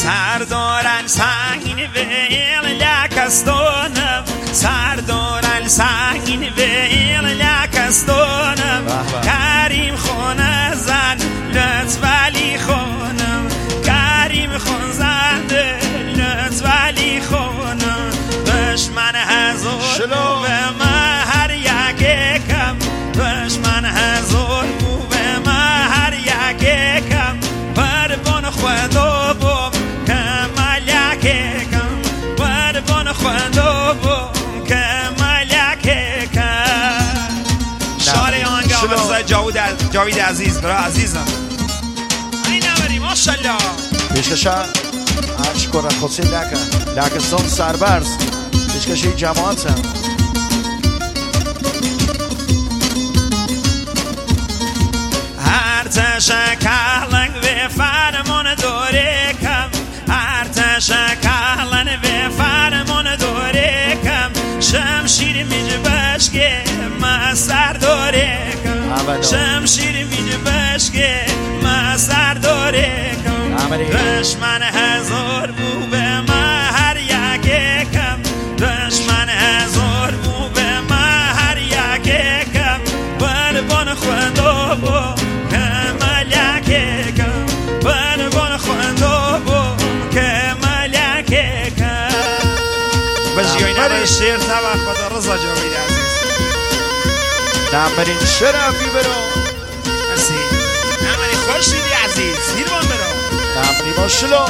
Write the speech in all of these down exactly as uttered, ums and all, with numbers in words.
سردار سنگین ویل لکستانم سردار سنگین ویل لکستانم کریم خونه زن لطفالی خانم کریم خون زنده لطفالی خانم دشمن هزار به من هر یک کم دشمن هزار به من هر یک کم بربان خدا بوم که ملک کم بربان خدا بوم که ملک کم شاره آنگه آمرزای جاوید عزیز برای عزیزم این نوری ماشالله پیشکشا عرش کن رخصی لکن لکستان سربرز پیشکشی جماعت هم هر تشکلنگ به فرمان دوره کم هر تشکلن به فرمان دوره کم شمشیر میجه بشگه ما سر دوره کم شمشیر میجه بشگه ما سر دوره کم دشمن هزار بو به ما هر یک کم دشمن هزار بو به ما هر یک کم بربان خدا بو که ملک کم بربان خدا بو که ملک کم بجیوی نبای شیر تبا خدا رضا جاوید عزیز نمبرین شرفی برو مرسی نمبری خوش دیدی عزیز هیرمان برو نمبری باشلو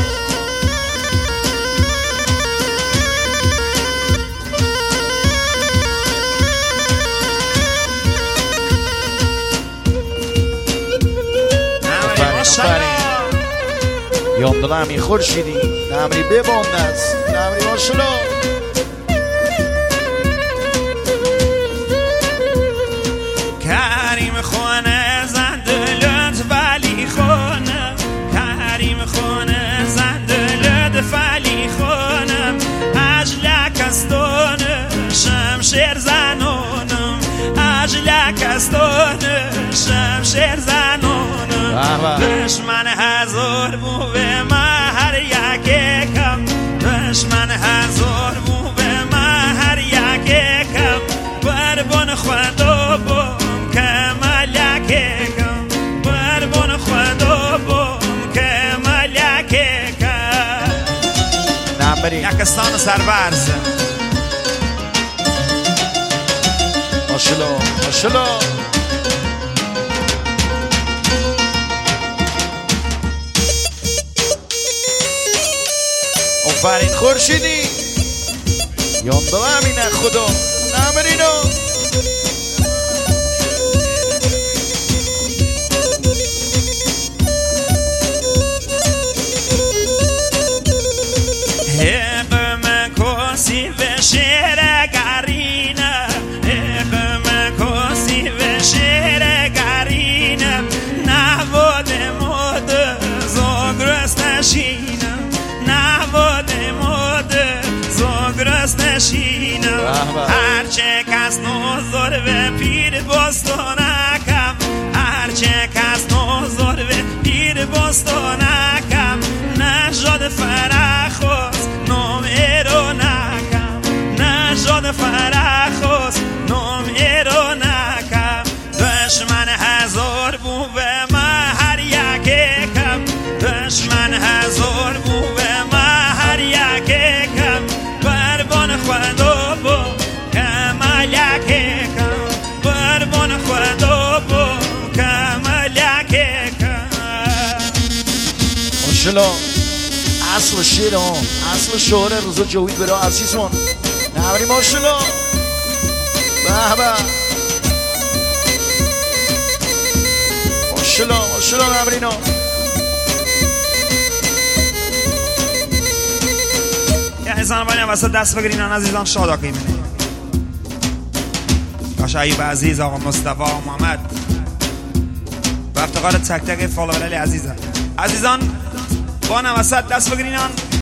یاندل همی خورشیدی نمری بباند است نمری باشلو کریم خونه زندلت ولی خونه کریم خونه زندلت ولی خونم اجلک استون شمشیر زنونم اجلک استون شمشیر زنونم دشمن هزار بو به من هر یک کم دشمن هزار بو به من هر یک کم بربان خدا بوم که ملک کم بربان خدا بوم که ملک کم نمبری یکستان سربرز ماشالله ماشالله آفرین خورشیدی یاندل همینه خدا نمرینو هقم کسی و شیر گرینه هقم کسی و شیر گرینه نواد مود زاگرست نشینه نواد مود زاگرست نشینه هرچه کس نوزار و پیر باستانکم هرچه کس نوزار و پیر باستانکم نجاد فرخوز نام ایرو نکم نجاد فرخوز نام ایرو نکم دشمن هزار بو به من هر یک کم دشمن هزار بو به من هر یک کم بربان خدا بو که ملک کم بربان خدا بو که ملک کم ماشالله اصل شیر ها اصل شعر رضا جاوید برای عزیزمان نمری ماشالله به به ماشالله ماشالله نمرینا یه عزیزان باید وسط دست بگیرین عزیزان شادا که ایمونه کاش ایوب عزیز آقا مصطفی محمد و افتقار تک تک فالوورلی عزیزم عزیزان با وسط دست بگیرین